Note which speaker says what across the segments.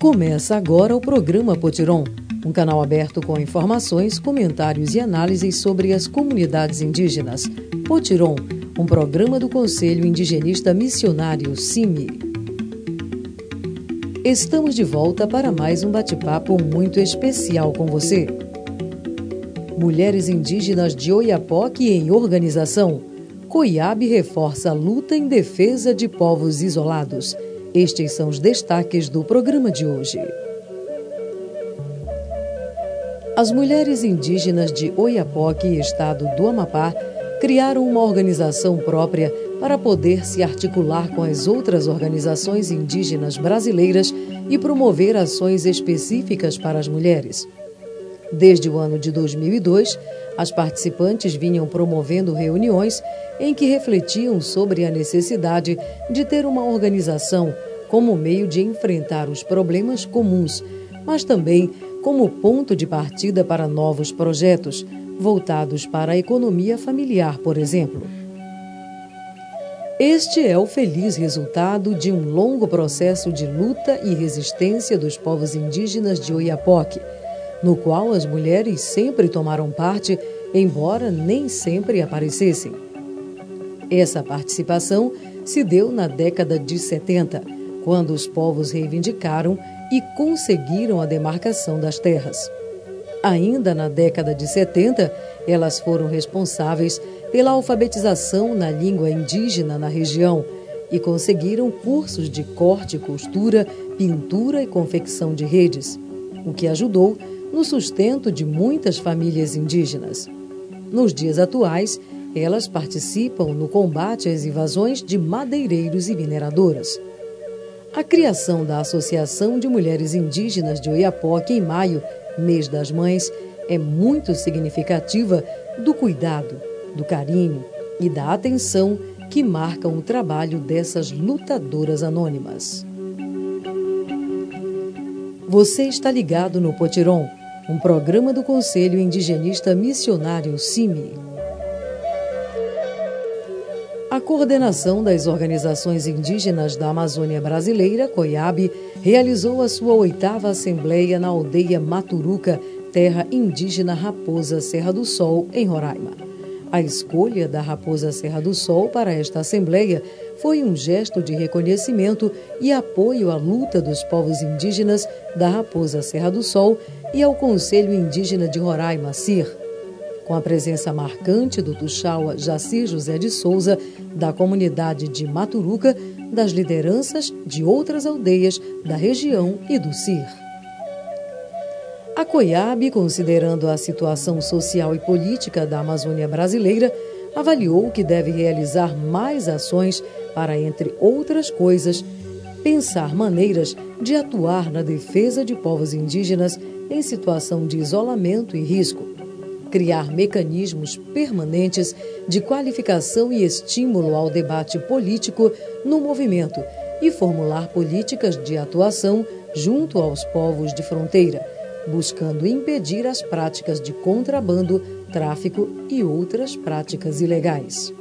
Speaker 1: Começa agora o programa Potiron, um canal aberto com informações, comentários e análises sobre as comunidades indígenas. Potiron, um programa do Conselho Indigenista Missionário, CIMI. Estamos de volta para mais um bate-papo muito especial com você. Mulheres indígenas de Oiapoque em organização. COIAB reforça a luta em defesa de povos isolados. Estes são os destaques do programa de hoje. As mulheres indígenas de Oiapoque, estado do Amapá, criaram uma organização própria para poder se articular com as outras organizações indígenas brasileiras e promover ações específicas para as mulheres. Desde o ano de 2002, as participantes vinham promovendo reuniões em que refletiam sobre a necessidade de ter uma organização como meio de enfrentar os problemas comuns, mas também como ponto de partida para novos projetos, voltados para a economia familiar, por exemplo. Este é o feliz resultado de um longo processo de luta e resistência dos povos indígenas de Oiapoque, no qual as mulheres sempre tomaram parte, embora nem sempre aparecessem. Essa participação se deu na década de 70, quando os povos reivindicaram e conseguiram a demarcação das terras. Ainda na década de 70, elas foram responsáveis pela alfabetização na língua indígena na região e conseguiram cursos de corte e costura, pintura e confecção de redes, o que ajudou no sustento de muitas famílias indígenas. Nos dias atuais, elas participam no combate às invasões de madeireiros e mineradoras. A criação da Associação de Mulheres Indígenas de Oiapoque em maio, mês das mães, é muito significativa do cuidado, do carinho e da atenção que marcam o trabalho dessas lutadoras anônimas. Você está ligado no Potiron, um programa do Conselho Indigenista Missionário, CIMI. A coordenação das organizações indígenas da Amazônia Brasileira, COIAB, realizou a sua 8ª Assembleia na aldeia Maturuca, terra indígena Raposa Serra do Sol, em Roraima. A escolha da Raposa Serra do Sol para esta Assembleia foi um gesto de reconhecimento e apoio à luta dos povos indígenas da Raposa Serra do Sol e ao Conselho Indígena de Roraima, CIR, com a presença marcante do Tuxaua Jaci José de Souza, da comunidade de Maturuca, das lideranças de outras aldeias da região e do CIR. A COIAB, considerando a situação social e política da Amazônia brasileira, avaliou que deve realizar mais ações para, entre outras coisas, pensar maneiras de atuar na defesa de povos indígenas em situação de isolamento e risco, criar mecanismos permanentes de qualificação e estímulo ao debate político no movimento e formular políticas de atuação junto aos povos de fronteira, buscando impedir as práticas de contrabando, tráfico e outras práticas ilegais.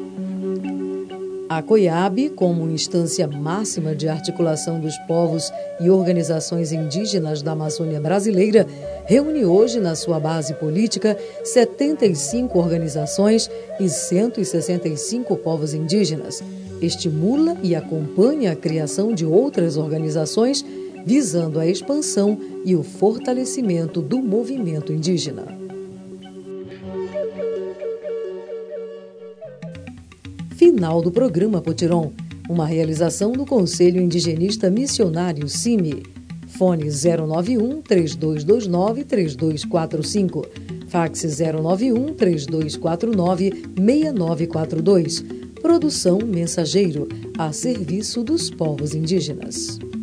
Speaker 1: A COIAB, como instância máxima de articulação dos povos e organizações indígenas da Amazônia brasileira, reúne hoje na sua base política 75 organizações e 165 povos indígenas. Estimula e acompanha a criação de outras organizações visando a expansão e o fortalecimento do movimento indígena. Final do programa Potiron, uma realização do Conselho Indigenista Missionário, CIMI. Fone 091-3229-3245, fax 091-3249-6942. Produção Mensageiro, a serviço dos povos indígenas.